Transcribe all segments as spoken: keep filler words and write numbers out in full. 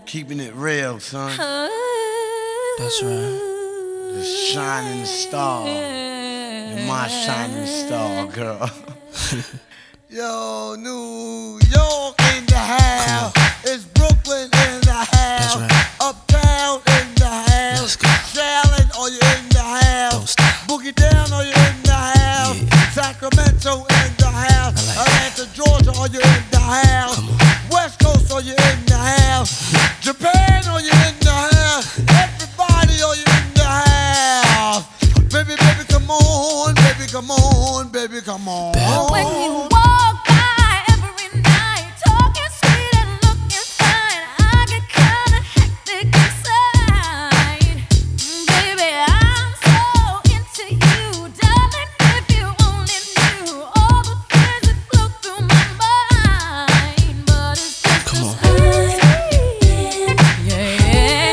Keeping it real, son. That's right. The shining star. You're my shining star, girl. Yo, New York in the house. It's Brooklyn in the house. That's right. Uptown in the house. Let's go. Charlotte, are you in the house? Don't stop. Boogie down, are you in the house? Yeah. Sacramento in the house. I like Atlanta, Georgia, are you in the house? Come on. West Coast, are you in the house? Japan, are you in the house? Everybody, are you in the house? Baby, baby, come on, baby, come on, baby, come on. Bad When you walk by every night, talking sweet and looking fine, I get kinda hectic inside. Mm, Baby, I'm so into you, darling. If you only knew all the things that flow through my mind, but it's just Come on. a sweet, yeah.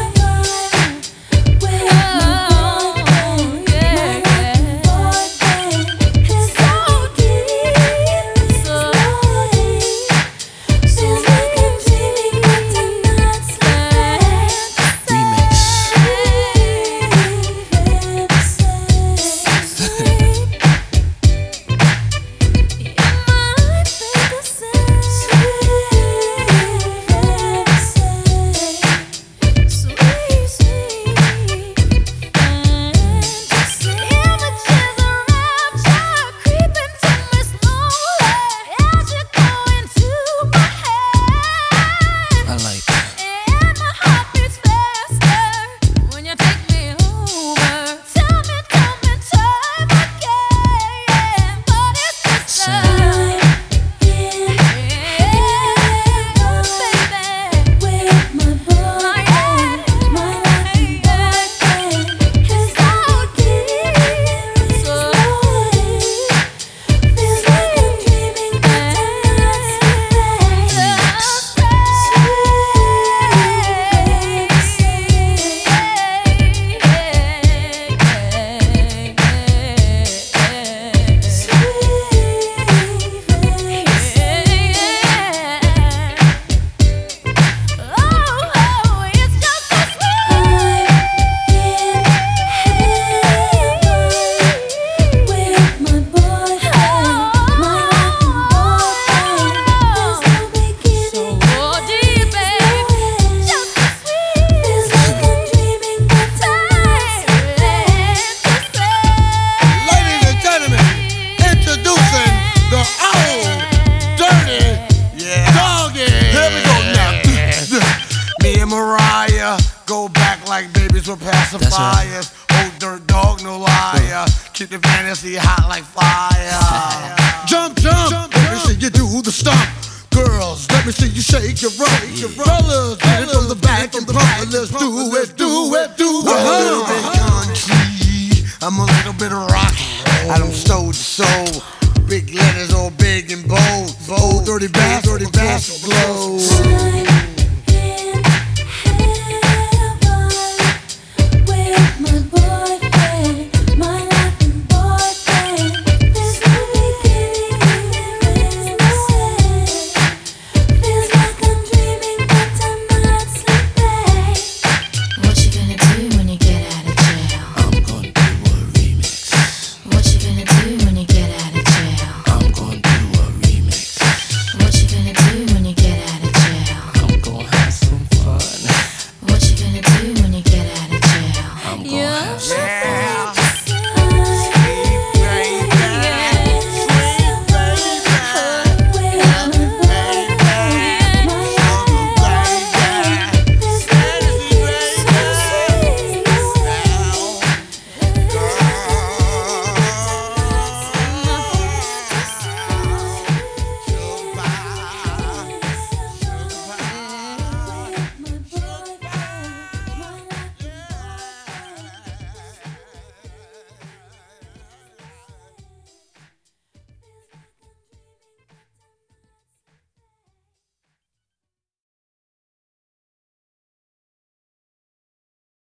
Mariah, go back like babies with pacifiers. Old dirt dog, no liar. Keep the fantasy hot like fire. Jump, jump, jump, let me see you do the stomp. Girls, let me see you shake your rump. Your brothers, get it from the back and front. Let's do it, do it, do it. A little bit country, I'm a little bit rock. I'm stole to soul.